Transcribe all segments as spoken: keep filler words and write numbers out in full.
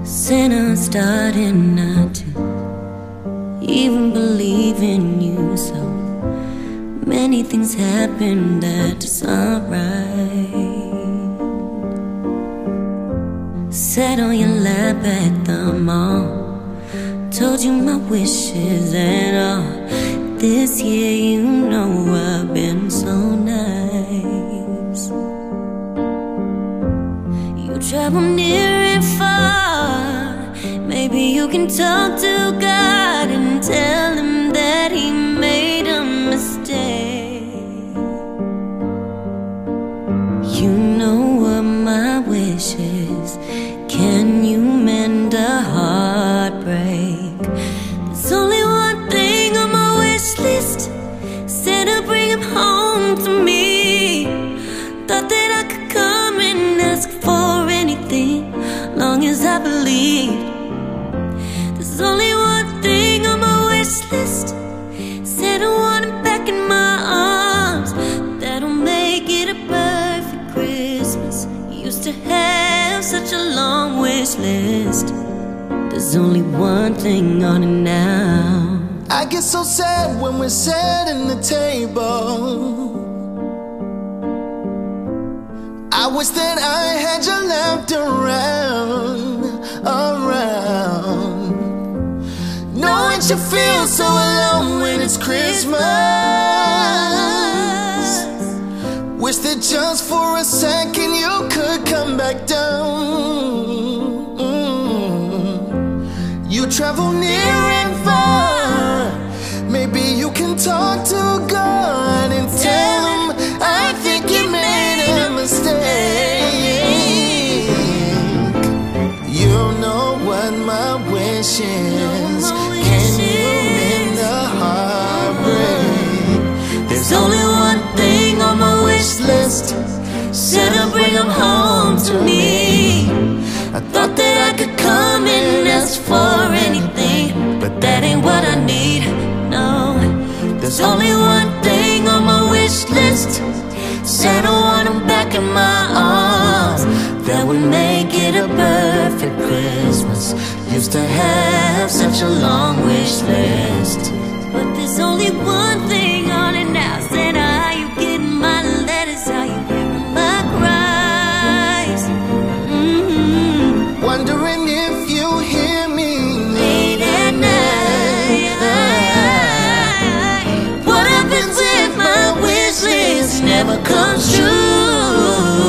Said I'm starting not to even believe in you. So many things happen that just aren't right. Sat on your lap at the mall, told you my wishes and all. This year you know I've been so nice. You travel near and far. Maybe you can talk to God and tell him that he made a mistake. You know what my wish is. Can you mend a heartbreak? There's only one thing on my wish list. Said to bring him home to me. Thought that I could come and ask for anything, long as I believed. There's only one thing on my wish list. Said I want him back in my arms. That'll make it a perfect Christmas. Used to have such a long wish list. There's only one thing on it now. I get so sad when we're setting the table. I wish that I had you left around, around. Knowing you feel so alone when it's Christmas. Wish that just for a second you could come back down. Mm-hmm. You travel near and far. Maybe you can talk to God and tell him I think you made a mistake. You know what my wish is. Can you mend the heartbreak? There's only one thing on my wish list. Said I'll bring him home to me. I thought that I could come and ask for anything, but that ain't what I need, no. There's only one thing on my wish list. Said I want him back in my arms. That would make it a perfect Christmas. Used to have such a long wish list, but there's only one thing on it now. Said, are you getting my letters? Are you hearing my cries? Mm-hmm. Wondering if you hear me late at night. What happens if my wish list never comes true?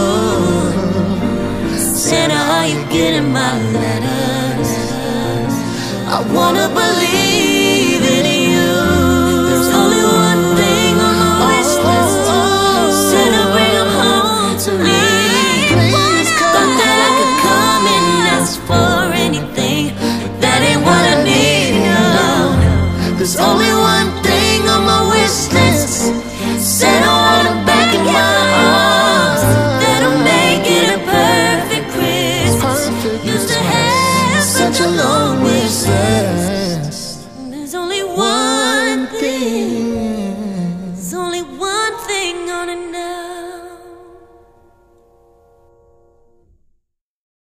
Said, are you getting my letters? I wanna believe in you. There's only one thing on my wish list. Said I'll bring him home to me. Thought that I could come and ask for anything, but that ain't what I need, no. There's only one thing on my wish list. Said I want him back in my arms. That'll make it a perfect Christmas. Used to